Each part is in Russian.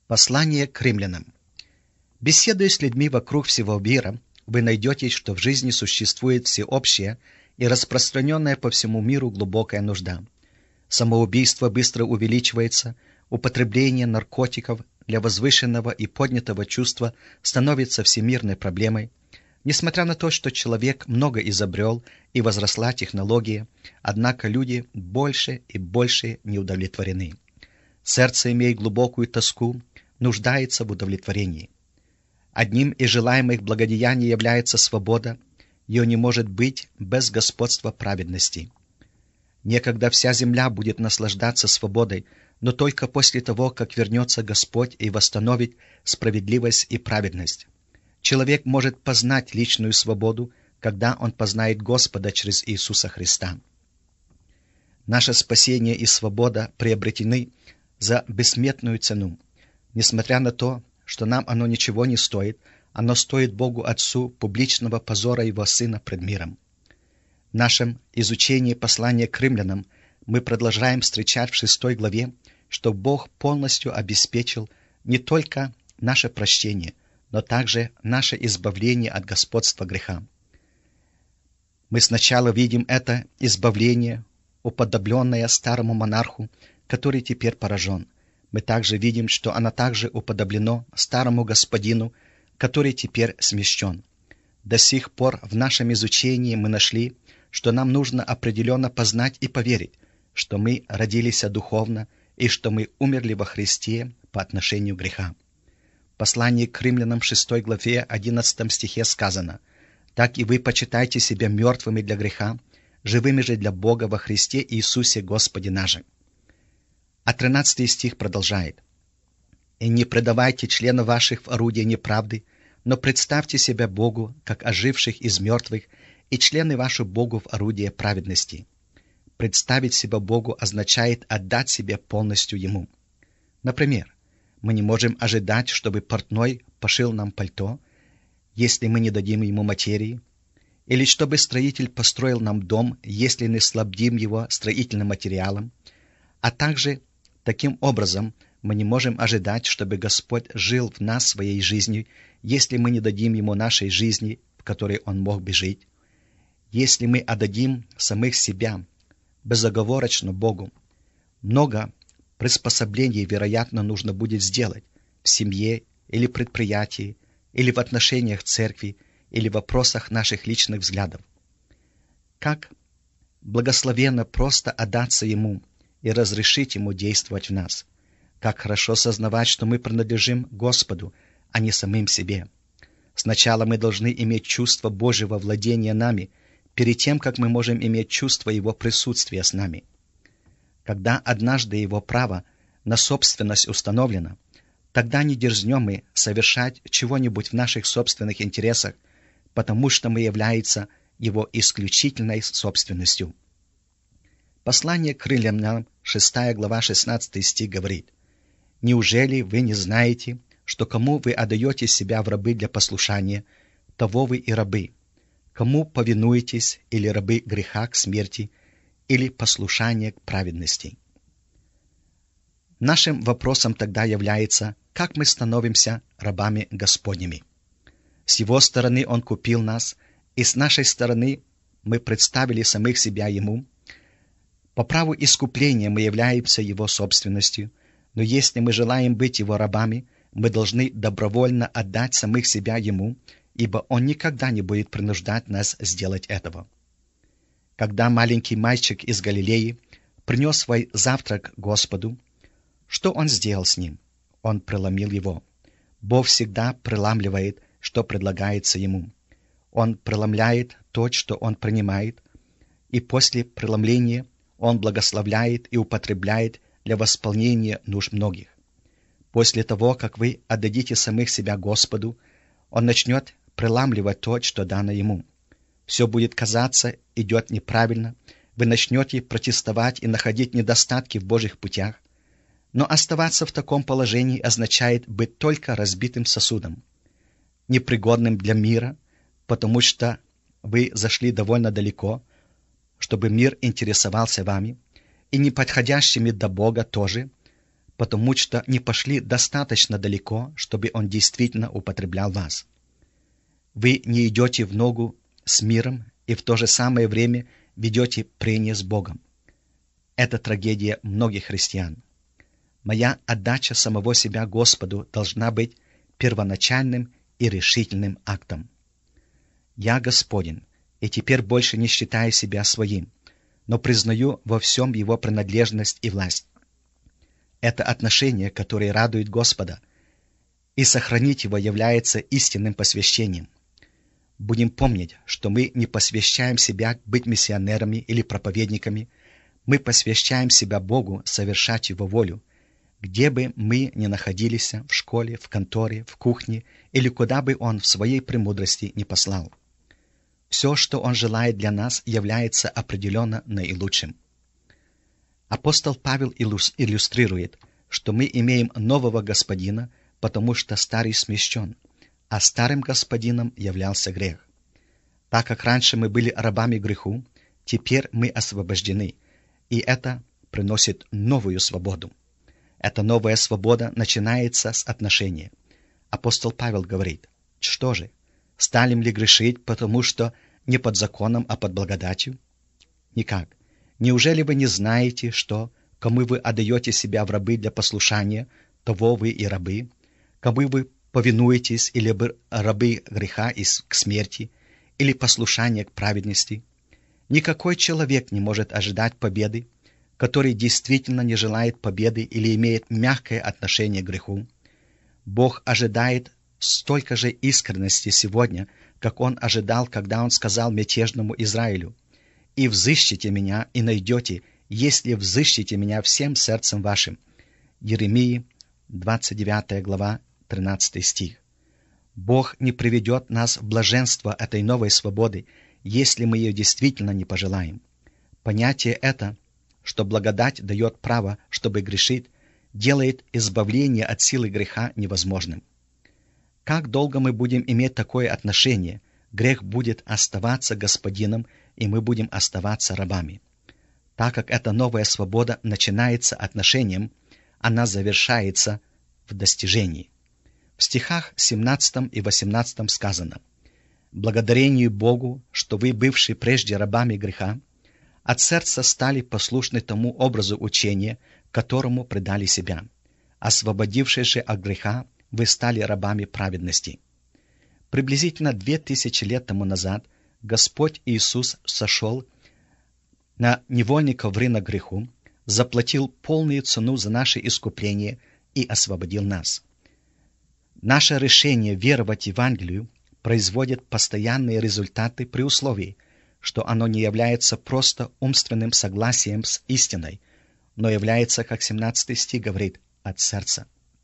Послание к римлянам. Беседуя с людьми вокруг всего мира, вы найдете, что в жизни существует всеобщая и распространенная по всему миру глубокая нужда. Самоубийство быстро увеличивается, употребление наркотиков для возвышенного и поднятого чувства становится всемирной проблемой. Несмотря на то, что человек много изобрел и возросла технология, однако люди больше и больше не удовлетворены. Сердце, имея глубокую тоску, нуждается в удовлетворении. Одним из желаемых благодеяний является свобода, ее не может быть без господства праведности. Некогда вся земля будет наслаждаться свободой, но только после того, как вернется Господь и восстановит справедливость и праведность. Человек может познать личную свободу, когда он познает Господа через Иисуса Христа. Наше спасение и свобода приобретены за бессмертную цену. Несмотря на то, что нам оно ничего не стоит, оно стоит Богу Отцу публичного позора Его Сына пред миром. В нашем изучении послания к римлянам мы продолжаем встречать в 6 главе, что Бог полностью обеспечил не только наше прощение, но также наше избавление от господства греха. Мы сначала видим это избавление, уподобленное старому монарху, который теперь поражен. Мы также видим, что оно также уподоблено старому господину, который теперь смещен. До сих пор в нашем изучении мы нашли, что нам нужно определенно познать и поверить, что мы родились духовно и что мы умерли во Христе по отношению к греха. В послании к римлянам 6 главе 11 стихе сказано: «Так и вы почитайте себя мертвыми для греха, живыми же для Бога во Христе Иисусе Господе нашим». А 13 стих продолжает: «И не предавайте членов ваших в орудие неправды, но представьте себя Богу, как оживших из мертвых, и члены ваши Богу в орудие праведности». Представить себя Богу означает отдать себя полностью Ему. Например, мы не можем ожидать, чтобы портной пошил нам пальто, если мы не дадим ему материи, или чтобы строитель построил нам дом, если не снабдим его строительным материалом, а также таким образом мы не можем ожидать, чтобы Господь жил в нас своей жизнью, если мы не дадим Ему нашей жизни, в которой Он мог бы жить. Если мы отдадим самих себя безоговорочно Богу, много приспособлений, вероятно, нужно будет сделать в семье или предприятии, или в отношениях церкви, или в вопросах наших личных взглядов. Как благословенно просто отдаться Ему и разрешить Ему действовать в нас. Как хорошо сознавать, что мы принадлежим Господу, а не самим себе. Сначала мы должны иметь чувство Божьего владения нами, перед тем, как мы можем иметь чувство Его присутствия с нами. Когда однажды Его право на собственность установлено, тогда не дерзнем мы совершать чего-нибудь в наших собственных интересах, потому что мы являемся Его исключительной собственностью. Послание к римлянам, 6 глава, 16 стих говорит: «Неужели вы не знаете, что кому вы отдаете себя в рабы для послушания, того вы и рабы? Кому повинуетесь, или рабы греха к смерти, или послушания к праведности?» Нашим вопросом тогда является, как мы становимся рабами Господними. С Его стороны Он купил нас, и с нашей стороны мы представили самих себя Ему. По праву искупления мы являемся Его собственностью, но если мы желаем быть Его рабами, мы должны добровольно отдать самих себя Ему, ибо Он никогда не будет принуждать нас сделать этого. Когда маленький мальчик из Галилеи принес свой завтрак Господу, что он сделал с ним? Он преломил его. Бог всегда преламливает, что предлагается Ему. Он преломляет то, что Он принимает, и после преломления Он благословляет и употребляет для восполнения нужд многих. После того, как вы отдадите самих себя Господу, Он начнет преламливать то, что дано Ему. Все будет казаться, идет неправильно, вы начнете протестовать и находить недостатки в Божьих путях, но оставаться в таком положении означает быть только разбитым сосудом, непригодным для мира, потому что вы зашли довольно далеко, чтобы мир интересовался вами, и неподходящими до Бога тоже, потому что не пошли достаточно далеко, чтобы Он действительно употреблял вас. Вы не идете в ногу с миром и в то же самое время ведете прения с Богом. Это трагедия многих христиан. Моя отдача самого себя Господу должна быть первоначальным и решительным актом. Я Господин, и теперь больше не считаю себя своим, но признаю во всем Его принадлежность и власть. Это отношение, которое радует Господа, и сохранить его является истинным посвящением. Будем помнить, что мы не посвящаем себя быть миссионерами или проповедниками, мы посвящаем себя Богу совершать Его волю, где бы мы ни находились, в школе, в конторе, в кухне или куда бы Он в своей премудрости ни послал. Все, что Он желает для нас, является определенно наилучшим. Апостол Павел иллюстрирует, что мы имеем нового господина, потому что старый смещен, а старым господином являлся грех. Так как раньше мы были рабами греху, теперь мы освобождены, и это приносит новую свободу. Эта новая свобода начинается с отношения. Апостол Павел говорит: что же, стали ли грешить, потому что не под законом, а под благодатью? Никак. Неужели вы не знаете, что, кому вы отдаете себя в рабы для послушания, того вы и рабы, кому вы повинуетесь, или рабы греха к смерти, или послушания к праведности? Никакой человек не может ожидать победы, который действительно не желает победы или имеет мягкое отношение к греху. Бог ожидает столько же искренности сегодня, как Он ожидал, когда Он сказал мятежному Израилю: «И взыщите меня, и найдете, если взыщите меня всем сердцем вашим». Еремии, 29 глава, 13 стих. Бог не приведет нас в блаженство этой новой свободы, если мы ее действительно не пожелаем. Понятие это, что благодать дает право, чтобы грешить, делает избавление от силы греха невозможным. Как долго мы будем иметь такое отношение, грех будет оставаться господином, и мы будем оставаться рабами. Так как эта новая свобода начинается отношением, она завершается в достижении. В стихах 17 и 18 сказано: «Благодарению Богу, что вы, бывшие прежде рабами греха, от сердца стали послушны тому образу учения, которому предали себя. Освободившись же от греха, вы стали рабами праведности». Приблизительно 2000 лет тому назад Господь Иисус сошел на невольников в рынок греху, заплатил полную цену за наше искупление и освободил нас. Наше решение веровать Евангелию производит постоянные результаты при условии, что оно не является просто умственным согласием с истиной, но является, как 17 стих говорит, от сердца.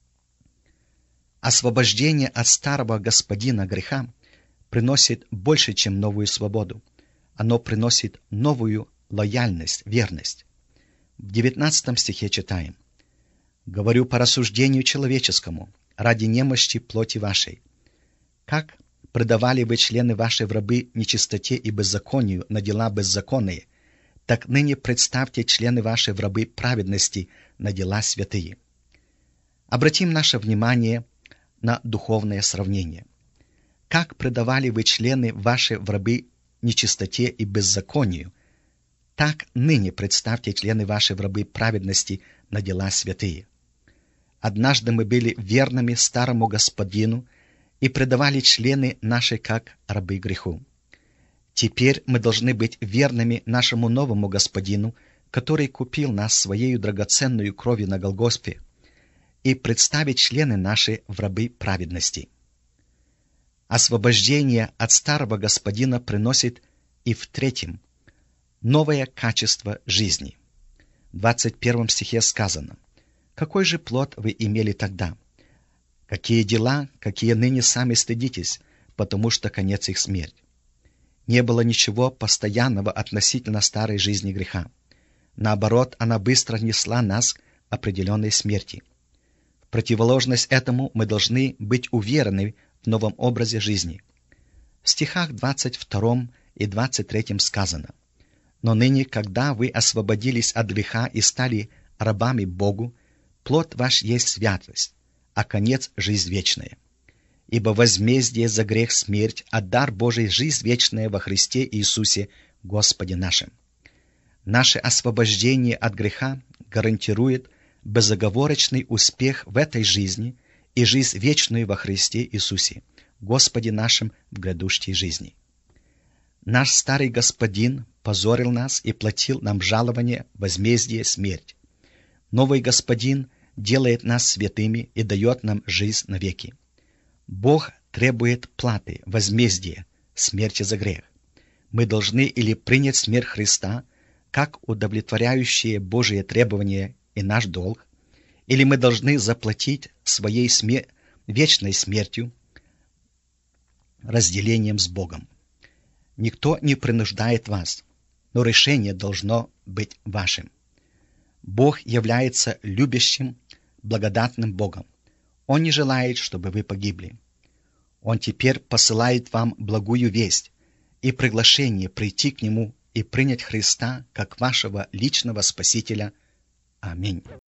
Освобождение от старого господина греха приносит больше, чем новую свободу. Оно приносит новую лояльность, верность. В 19 стихе читаем: «Говорю по рассуждению человеческому, ради немощи плоти вашей. Как предавали вы члены ваши в рабы нечистоте и беззаконию на дела беззаконные, так ныне представьте члены ваши в рабы праведности на дела святые». Обратим наше внимание на духовное сравнение. Как предавали вы члены ваши в рабы нечистоте и беззаконию, так ныне представьте члены ваши в рабы праведности на дела святые. Однажды мы были верными старому господину и предавали члены наши как рабы греху. Теперь мы должны быть верными нашему новому господину, который купил нас своею драгоценную кровью на Голгофе, и представить члены наши в рабы праведности. Освобождение от старого господина приносит и в третьем новое качество жизни. В 21 стихе сказано: «Какой же плод вы имели тогда? Какие дела, какие ныне сами стыдитесь, потому что конец их смерть». Не было ничего постоянного относительно старой жизни греха. Наоборот, она быстро несла нас к определенной смерти. В противоположность этому мы должны быть уверены в новом образе жизни. В стихах 22 и 23 сказано: «Но ныне, когда вы освободились от греха и стали рабами Богу, плод ваш есть святость, а конец — жизнь вечная. Ибо возмездие за грех — смерть, а дар Божий — жизнь вечная во Христе Иисусе, Господе нашим. Наше освобождение от греха гарантирует безоговорочный успех в этой жизни и жизнь вечную во Христе Иисусе, Господе нашим в грядущей жизни. Наш старый господин позорил нас и платил нам жалование, возмездие, смерть. Новый господин делает нас святыми и дает нам жизнь навеки. Бог требует платы, возмездия, смерти за грех. Мы должны или принять смерть Христа, как удовлетворяющие Божие требования и наш долг, или мы должны заплатить своей вечной смертью, разделением с Богом. Никто не принуждает вас, но решение должно быть вашим. Бог является любящим, благодатным Богом. Он не желает, чтобы вы погибли. Он теперь посылает вам благую весть и приглашение прийти к Нему и принять Христа как вашего личного Спасителя. Аминь.